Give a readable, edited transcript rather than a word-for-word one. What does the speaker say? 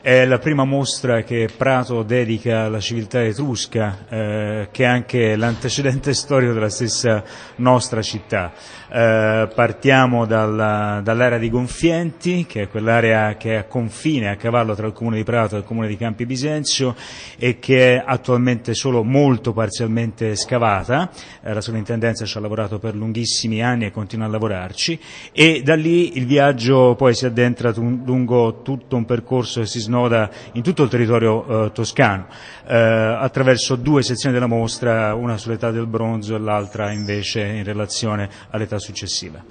È la prima mostra che Prato dedica alla civiltà etrusca, che è anche l'antecedente storico della stessa nostra città. Partiamo dall'area di Gonfienti, che è quell'area che è a confine, a cavallo tra il comune di Prato e il comune di Campi Bisenzio, e che è attualmente solo molto parzialmente scavata. La sovrintendenza ci ha lavorato per lunghissimi anni e continua a lavorarci, e da lì il viaggio poi si addentra lungo tutto un percorso che si snoda in tutto il territorio toscano, attraverso due sezioni della mostra, una sull'età del bronzo e l'altra invece in relazione all'età successiva.